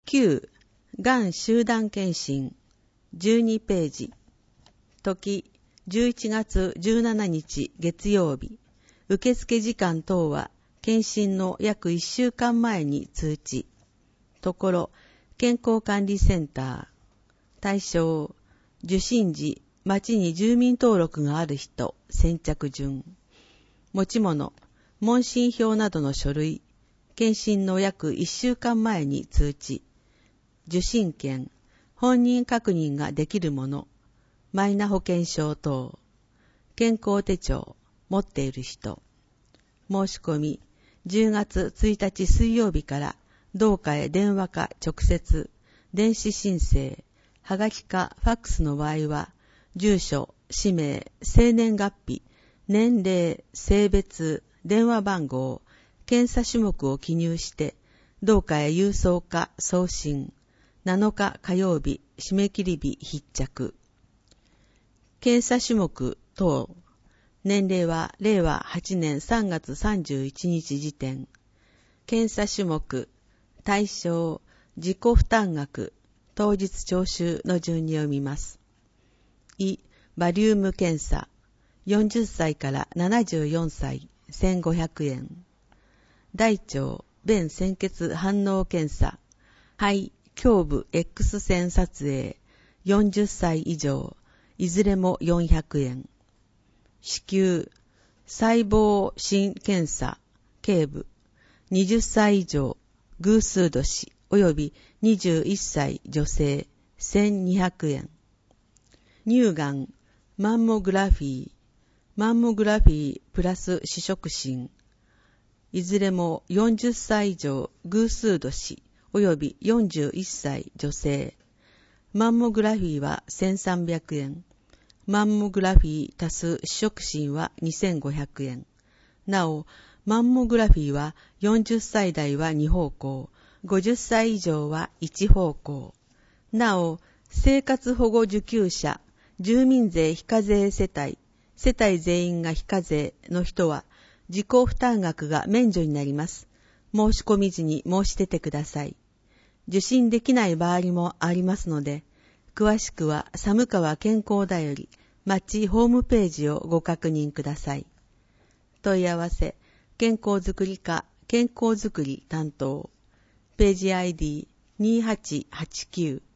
9、がん集団検診、12ページ。時、11月17日月曜日。受付時間等は、検診の約1週間前に通知。ところ、健康管理センター。対象、受診時、町に住民登録がある人、先着順。持ち物、問診票などの書類。検診の約1週間前に通知。受診券、本人確認ができるもの。マイナ保険証等。健康手帳、持っている人。申し込み、10月1日水曜日から、同課へ電話か直接、電子申請、はがきかファックスの場合は、住所、氏名、生年月日、年齢、性別、電話番号、検査種目を記入して、同課へ郵送か送信、7日火曜日、締め切り日必着。検査種目等、年齢は令和8年3月31日時点。検査種目、対象、自己負担額、当日徴収の順に読みます。バリウム検査、40歳から74歳、1500円。大腸、便潜血反応検査、肺、胸部 X 線撮影、40歳以上、いずれも400円。子宮、細胞診検査、頸部、20歳以上、偶数年、および21歳女性、1200円。乳がん、マンモグラフィープラス視触診、いずれも40歳以上、偶数年、および41歳女性。マンモグラフィーは1300円。マンモグラフィー足す視触診は2500円。なお、マンモグラフィーは40歳代は2方向、50歳以上は1方向。なお、生活保護受給者、住民税非課税世帯全員が非課税の人は、自己負担額が免除になります。申し込み時に申し出てください。受診できない場合もありますので、詳しくは寒川健康だより、町ホームページをご確認ください。問い合わせ、健康づくり課健康づくり担当。ページ ID2889